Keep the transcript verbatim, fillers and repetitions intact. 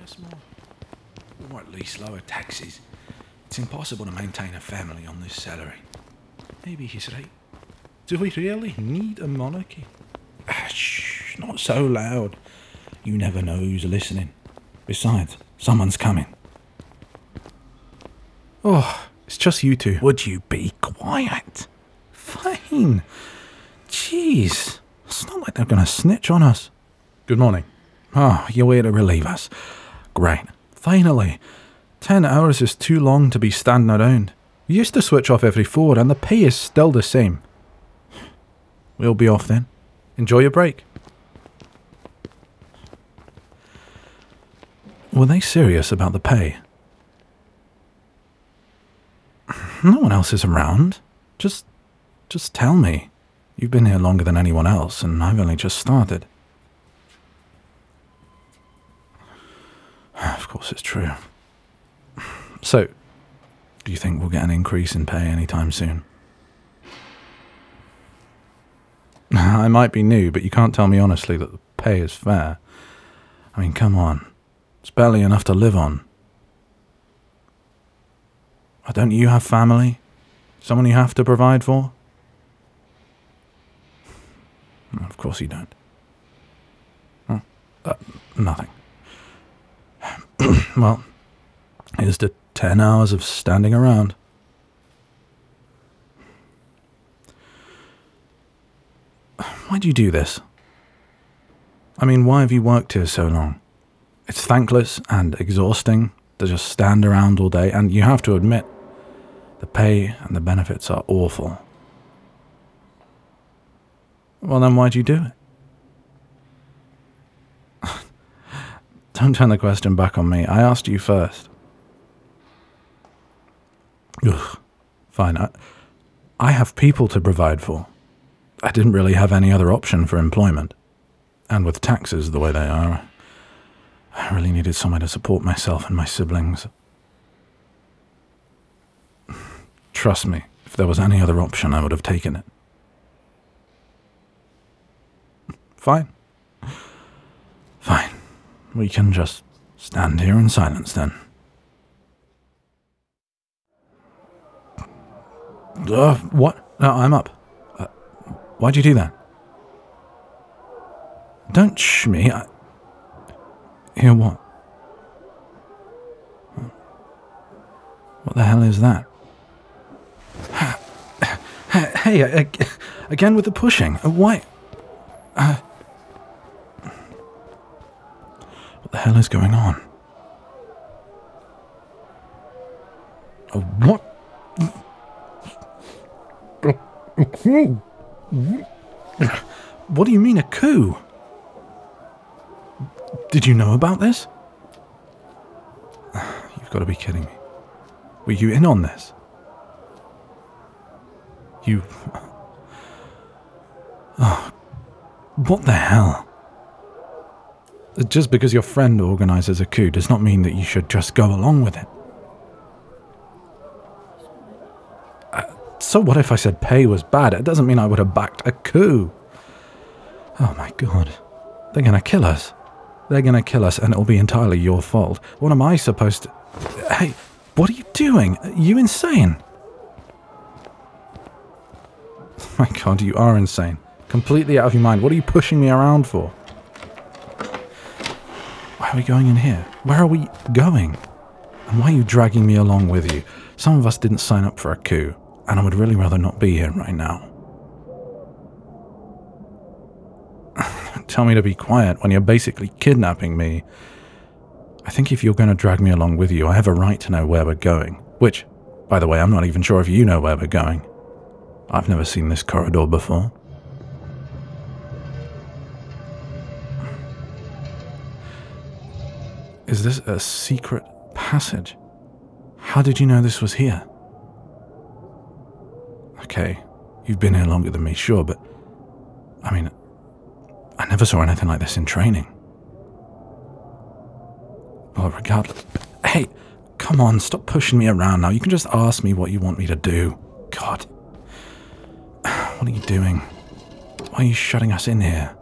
us more. Or at least lower taxes. It's impossible to maintain a family on this salary. Maybe he's right. Do we really need a monarchy? Ah, shh, not so loud. You never know who's listening. Besides, someone's coming. Oh, it's just you two. Would you be quiet? Fine. Jeez. It's not like they're going to snitch on us. Good morning. Oh, you're here to relieve us. Great. Finally. Ten hours is too long to be standing around. We used to switch off every four, and the pay is still the same. We'll be off then. Enjoy your break. Were they serious about the pay? No one else is around. Just, just tell me. You've been here longer than anyone else, and I've only just started. Of course it's true. So, do you think we'll get an increase in pay anytime soon? I might be new, but you can't tell me honestly that the pay is fair. I mean, come on. It's barely enough to live on. Don't you have family? Someone you have to provide for? Of course you don't. Oh, uh, nothing. Well, here's to ten hours of standing around. Why do you do this? I mean, why have you worked here so long? It's thankless and exhausting to just stand around all day, and you have to admit, the pay and the benefits are awful. Well, then why'd you do it? Don't turn the question back on me. I asked you first. Ugh. Fine. I, I have people to provide for. I didn't really have any other option for employment. And with taxes the way they are, I really needed somewhere to support myself and my siblings. Trust me, if there was any other option, I would have taken it. Fine. Fine. We can just stand here in silence then. Uh, what? No, I'm up. Uh, why'd you do that? Don't shh me. I... Hear what? What the hell is that? Hey, again with the pushing. Why? Uh, what the hell is going on? Uh, what? A coup? What do you mean a coup? Did you know about this? You've got to be kidding me. Were you in on this? You... Oh, what the hell? Just because your friend organizes a coup does not mean that you should just go along with it. Uh, so what if I said pay was bad? It doesn't mean I would have backed a coup. Oh my god. They're gonna kill us. They're gonna kill us and it'll be entirely your fault. What am I supposed to... Hey, what are you doing? Are you insane? Oh my god, you are insane. Completely out of your mind. What are you pushing me around for? Why are we going in here? Where are we going? And why are you dragging me along with you? Some of us didn't sign up for a coup, and I would really rather not be here right now. Tell me to be quiet when you're basically kidnapping me. I think if you're going to drag me along with you, I have a right to know where we're going. Which, by the way, I'm not even sure if you know where we're going. I've never seen this corridor before. Is this a secret passage? How did you know this was here? Okay, you've been here longer than me, sure, but... I mean, I never saw anything like this in training. Well, regardless... Hey, come on, stop pushing me around now. You can just ask me what you want me to do. God. What are you doing? Why are you shutting us in here?